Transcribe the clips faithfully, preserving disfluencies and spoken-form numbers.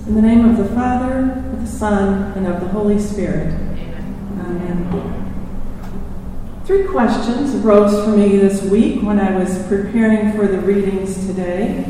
In the name of the Father, of the Son, and of the Holy Spirit. Amen. Three questions arose for me this week when I was preparing for the readings today.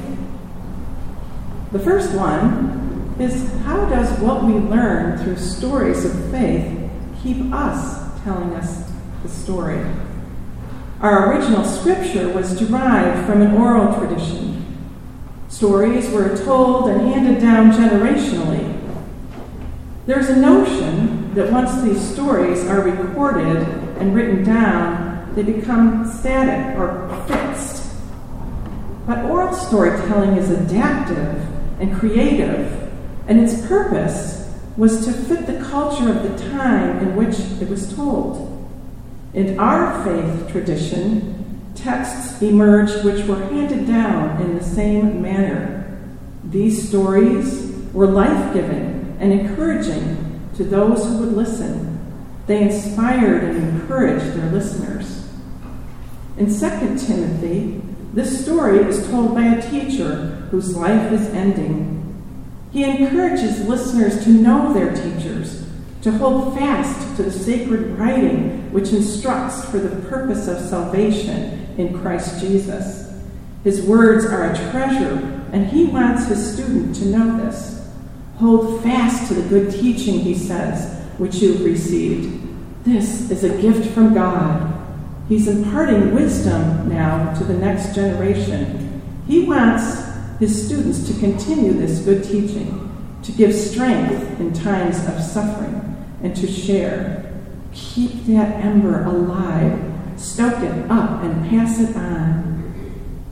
The first one is, how does what we learn through stories of faith keep us telling us the story? Our original scripture was derived from an oral tradition. Stories were told and handed down generationally. There's a notion that once these stories are recorded and written down, they become static or fixed. But oral storytelling is adaptive and creative, and its purpose was to fit the culture of the time in which it was told. In our faith tradition, texts emerged which were handed down in the same manner. These stories were life-giving and encouraging to those who would listen. They inspired and encouraged their listeners. In Second Timothy, this story is told by a teacher whose life is ending. He encourages listeners to know their teachers, to hold fast to the sacred writing which instructs for the purpose of salvation in Christ Jesus. His words are a treasure, and he wants his student to know this. Hold fast to the good teaching, he says, which you've received. This is a gift from God. He's imparting wisdom now to the next generation. He wants his students to continue this good teaching, to give strength in times of suffering, and to share. Keep that ember alive. Stoke it up and pass it on.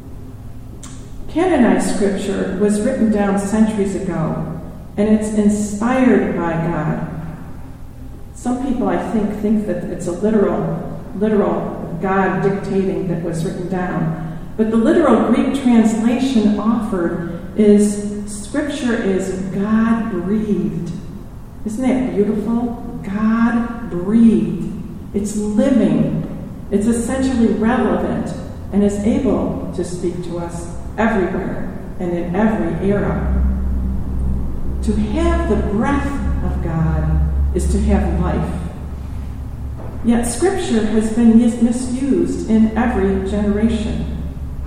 Canonized scripture was written down centuries ago, and it's inspired by God. Some people, I think, think that it's a literal, literal God dictating that was written down. But the literal Greek translation offered is, scripture is God-breathed. Isn't that beautiful? God-breathed. It's living. It's essentially relevant and is able to speak to us everywhere and in every era. To have the breath of God is to have life. Yet Scripture has been misused in every generation.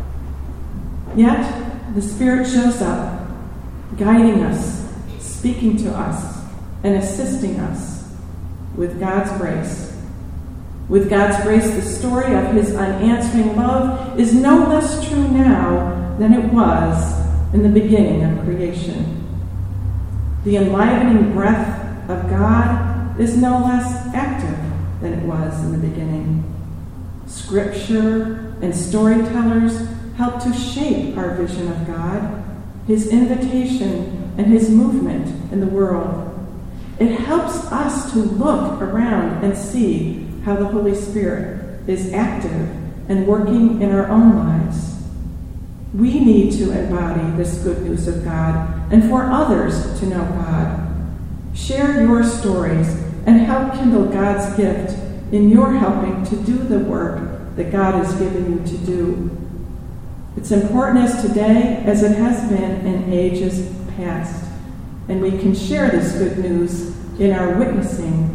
Yet the Spirit shows up, guiding us, speaking to us, and assisting us with God's grace. With God's grace, the story of his unanswering love is no less true now than it was in the beginning of creation. The enlivening breath of God is no less active than it was in the beginning. Scripture and storytellers help to shape our vision of God, his invitation, and his movement in the world. It helps us to look around and see how the Holy Spirit is active and working in our own lives. We need to embody this good news of God and for others to know God. Share your stories and help kindle God's gift in your helping to do the work that God has given you to do. It's important as today as it has been in ages past, and we can share this good news in our witnessing.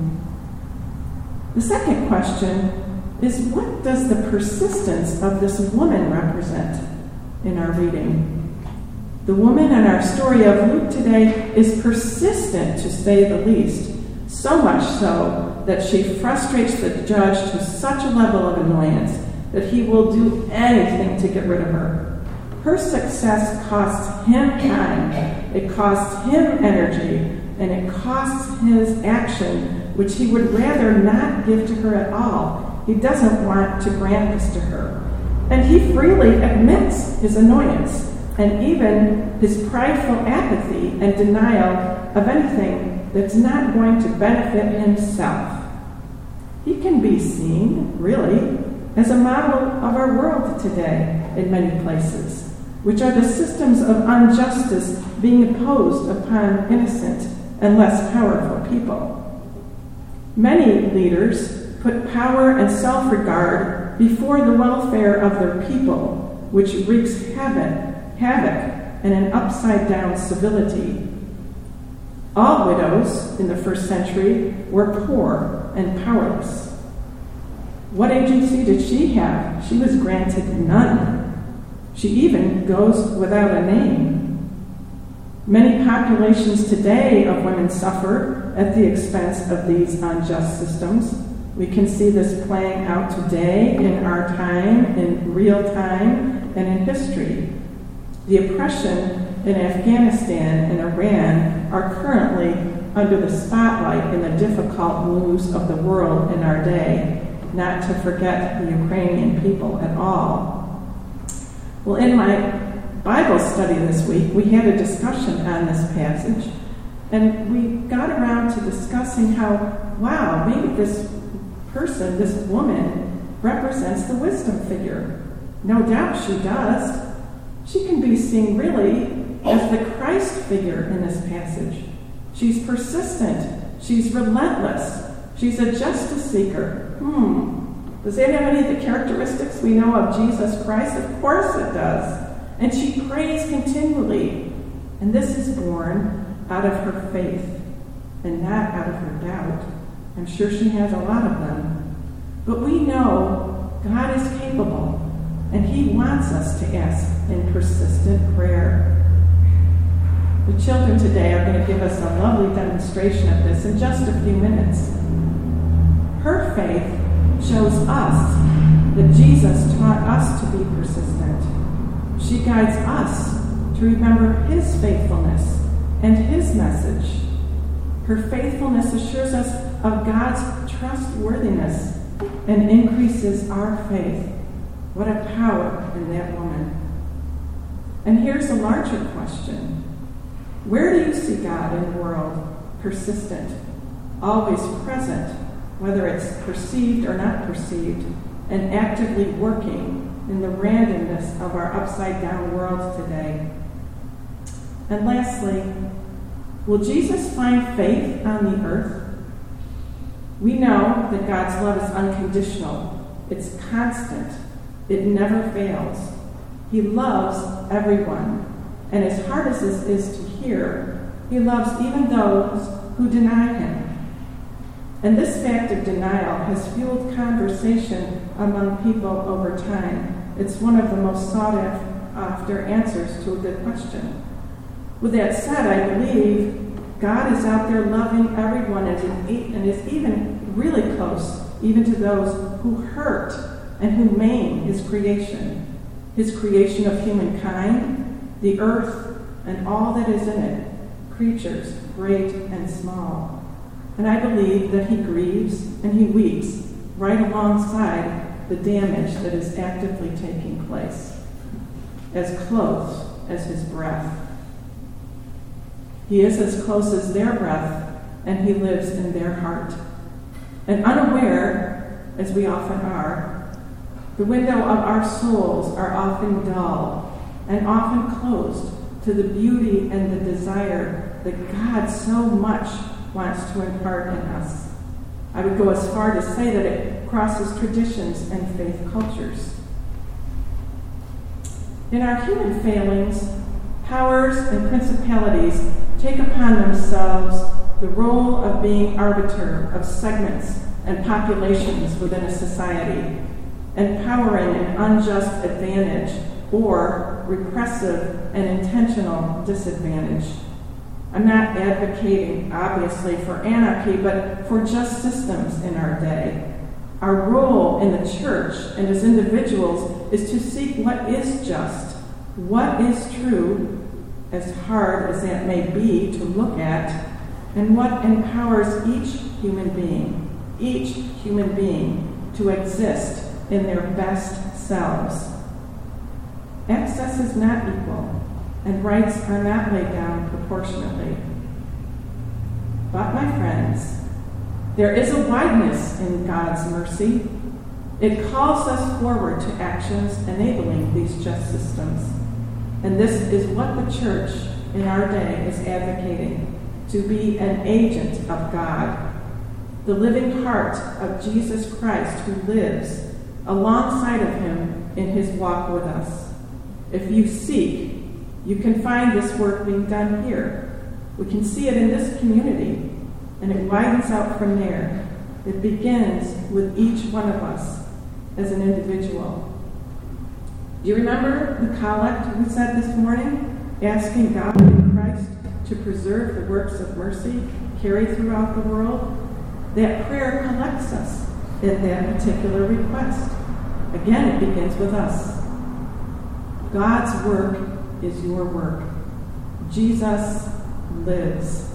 The second question is, what does the persistence of this woman represent in our reading? The woman in our story of Luke today is persistent, to say the least, so much so that she frustrates the judge to such a level of annoyance that he will do anything to get rid of her. Her success costs him time, it costs him energy, and it costs his action, which he would rather not give to her at all. He doesn't want to grant this to her. And he freely admits his annoyance and even his prideful apathy and denial of anything that's not going to benefit himself. He can be seen, really, as a model of our world today in many places, which are the systems of injustice being imposed upon innocent and less powerful people. Many leaders put power and self-regard before the welfare of their people, which wreaks havoc, havoc and an upside-down civility. All widows in the first century were poor and powerless. What agency did she have? She was granted none. She even goes without a name. Many populations today of women suffer at the expense of these unjust systems. We can see this playing out today in our time, in real time, and in history. The oppression in Afghanistan and Iran are currently under the spotlight in the difficult news of the world in our day, not to forget the Ukrainian people at all. Well, in my Bible study this week, we had a discussion on this passage, and we got around to discussing how, wow, maybe this person, this woman, represents the wisdom figure. No doubt she does. She can be seen really as the Christ figure in this passage. She's persistent. She's relentless. She's a justice seeker. Hmm. Does that have any of the characteristics we know of Jesus Christ? Of course it does. And she prays continually. And this is born out of her faith and not out of her doubt. I'm sure she has a lot of them. But we know God is capable, and he wants us to ask in persistent prayer. The children today are going to give us a lovely demonstration of this in just a few minutes. Her faith shows us that Jesus taught us to be persistent. She guides us to remember his faithfulness and his message. Her faithfulness assures us of God's trustworthiness and increases our faith. What a power in that woman. And here's a larger question. Where do you see God in the world? Persistent, always present, whether it's perceived or not perceived, and actively working in the randomness of our upside-down world today. And lastly, will Jesus find faith on the earth? We know that God's love is unconditional. It's constant. It never fails. He loves everyone. And as hard as this is to hear, he loves even those who deny him. And this fact of denial has fueled conversation among people over time. It's one of the most sought after answers to a good question. With that said, I believe God is out there loving everyone and is even really close, even to those who hurt and who maim his creation, his creation of humankind, the earth, and all that is in it, creatures great and small. And I believe that he grieves and he weeps right alongside the damage that is actively taking place, as close as his breath. He is as close as their breath, and he lives in their heart. And unaware, as we often are, the window of our souls are often dull and often closed to the beauty and the desire that God so much wants to impart in us. I would go as far to say that it crosses traditions and faith cultures. In our human failings, powers and principalities take upon themselves the role of being arbiter of segments and populations within a society, empowering an unjust advantage or repressive and intentional disadvantage. I'm not advocating, obviously, for anarchy, but for just systems in our day. Our role in the church and as individuals is to seek what is just, what is true, as hard as that may be to look at, and what empowers each human being, each human being to exist in their best selves. Access is not equal, and rights are not laid down proportionately. But, my friends, there is a wideness in God's mercy. It calls us forward to actions enabling these just systems. And this is what the church in our day is advocating, to be an agent of God, the living heart of Jesus Christ who lives alongside of him in his walk with us. If you seek, you can find this work being done here. We can see it in this community, and it widens out from there. It begins with each one of us as an individual. Do you remember the collect we said this morning? Asking God in Christ to preserve the works of mercy carried throughout the world? That prayer collects us in that particular request. Again, it begins with us. God's work is your work. Jesus lives.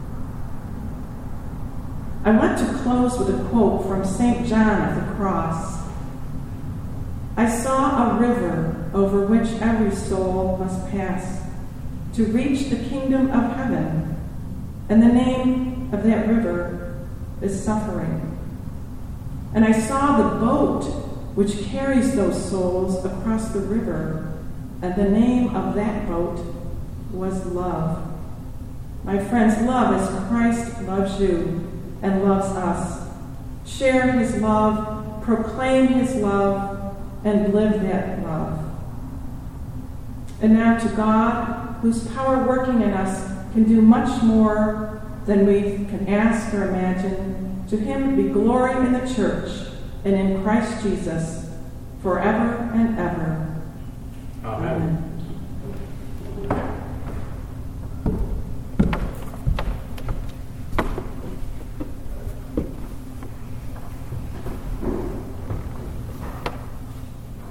I want to close with a quote from Saint John of the Cross. I saw a river over which every soul must pass to reach the kingdom of heaven, and the name of that river is suffering. And I saw the boat which carries those souls across the river, and the name of that boat was love. My friends, love as Christ loves you and loves us. Share his love, proclaim his love, and live that love. And now to God, whose power working in us can do much more than we can ask or imagine, to him be glory in the church and in Christ Jesus forever and ever. Amen. Amen.